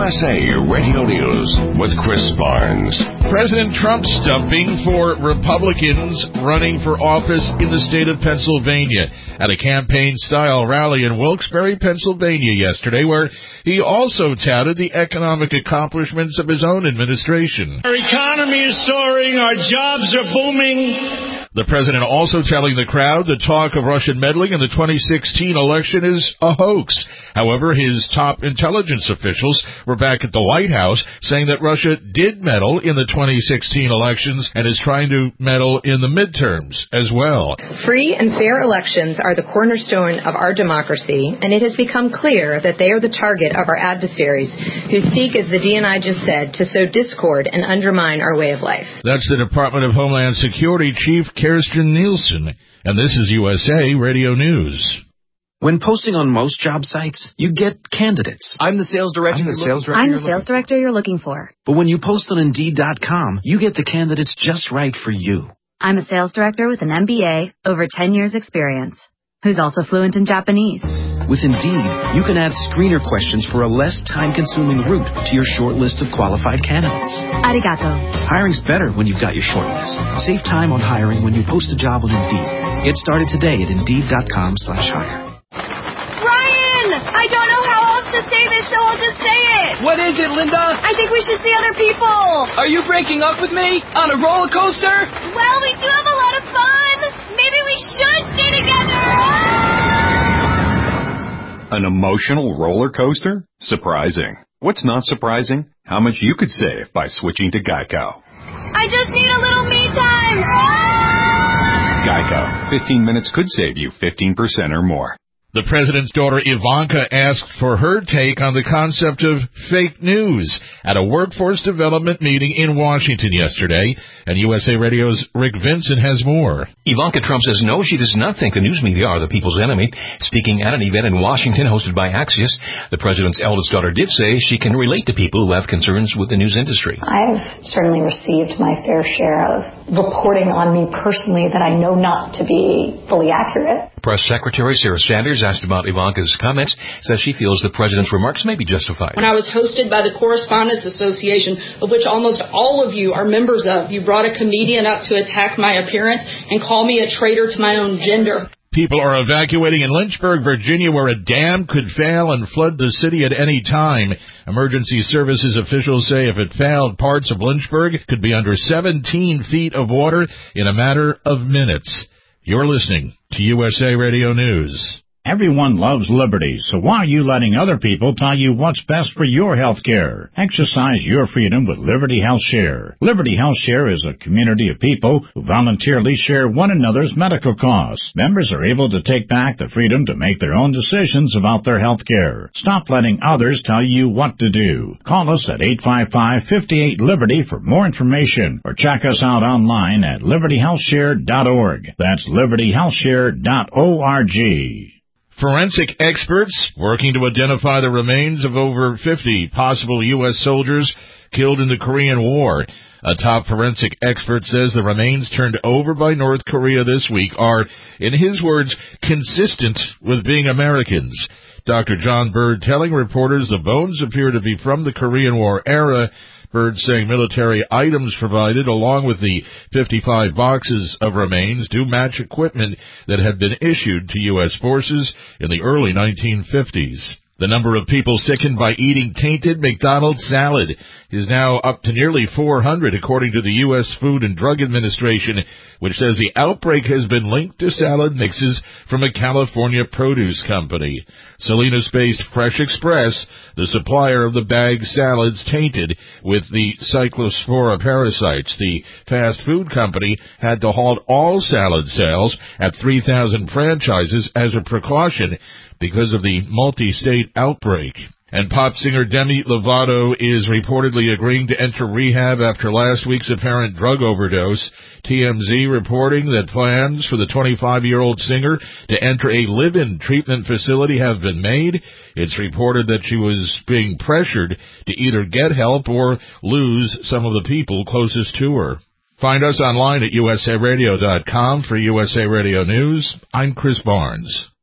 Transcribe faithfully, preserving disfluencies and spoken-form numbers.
S A Radio News with Chris Barnes. President Trump stumping for Republicans running for office in the state of Pennsylvania at a campaign-style rally in Wilkes-Barre, Pennsylvania yesterday, where he also touted the economic accomplishments of his own administration. Our economy is soaring. Our jobs are booming. The president also telling the crowd the talk of Russian meddling in the twenty sixteen election is a hoax. However, his top intelligence officials were back at the White House saying that Russia did meddle in the twenty sixteen elections and is trying to meddle in the midterms as well. Free and fair elections are the cornerstone of our democracy, and it has become clear that they are the target of our adversaries who seek, as the D N I just said, to sow discord and undermine our way of life. That's the Department of Homeland Security Chief Kirstjen Nielsen, and this is U S A Radio News. When posting on most job sites, you get candidates. I'm the sales director. I'm the sales director. I'm the sales director you're looking for. But when you post on Indeed dot com, you get the candidates just right for you. I'm a sales director with an M B A, over ten years experience, who's also fluent in Japanese. With Indeed, you can add screener questions for a less time-consuming route to your short list of qualified candidates. Arigato. Hiring's better when you've got your short list. Save time on hiring when you post a job on Indeed. Get started today at Indeed dot com slash hire. Ryan! I don't know how else to say this, so I'll just say it. What is it, Linda? I think we should see other people. Are you breaking up with me? On a roller coaster? Well, we do have a lot of fun. Maybe we should stay together. An emotional roller coaster? Surprising. What's not surprising? How much you could save by switching to Geico. I just need a little me time. Geico. fifteen minutes could save you fifteen percent or more. The president's daughter Ivanka asked for her take on the concept of fake news at a workforce development meeting in Washington yesterday, and U S A Radio's Rick Vincent has more. Ivanka Trump says no, she does not think the news media are the people's enemy. Speaking at an event in Washington hosted by Axios, the president's eldest daughter did say she can relate to people who have concerns with the news industry. I've certainly received my fair share of reporting on me personally that I know not to be fully accurate. Press Secretary Sarah Sanders, asked about Ivanka's comments, says she feels the president's remarks may be justified. When I was hosted by the Correspondents Association, of which almost all of you are members of, you brought a comedian up to attack my appearance and call me a traitor to my own gender. People are evacuating in Lynchburg, Virginia, where a dam could fail and flood the city at any time. Emergency services officials say if it failed, parts of Lynchburg could be under seventeen feet of water in a matter of minutes. You're listening to U S A Radio News. Everyone loves liberty, so why are you letting other people tell you what's best for your health care? Exercise your freedom with Liberty Health Share. Liberty Health Share is a community of people who voluntarily share one another's medical costs. Members are able to take back the freedom to make their own decisions about their health care. Stop letting others tell you what to do. Call us at eight five five, five eight, Liberty for more information, or check us out online at liberty health share dot org. That's liberty health share dot org. Forensic experts working to identify the remains of over fifty possible U S soldiers killed in the Korean War. A top forensic expert says the remains turned over by North Korea this week are, in his words, consistent with being Americans. Doctor John Bird telling reporters the bones appear to be from the Korean War era. Bird saying military items provided, along with the fifty-five boxes of remains, do match equipment that had been issued to U S forces in the early nineteen fifties. The number of people sickened by eating tainted McDonald's salad is now up to nearly four hundred, according to the U S Food and Drug Administration, which says the outbreak has been linked to salad mixes from a California produce company. Salinas-based Fresh Express, the supplier of the bagged salads tainted with the Cyclospora parasites, the fast food company had to halt all salad sales at three thousand franchises as a precaution because of the multi-state outbreak. And pop singer Demi Lovato is reportedly agreeing to enter rehab after last week's apparent drug overdose. T M Z reporting that plans for the twenty-five-year-old singer to enter a live-in treatment facility have been made. It's reported that she was being pressured to either get help or lose some of the people closest to her. Find us online at U S A radio dot com for U S A Radio News. I'm Chris Barnes.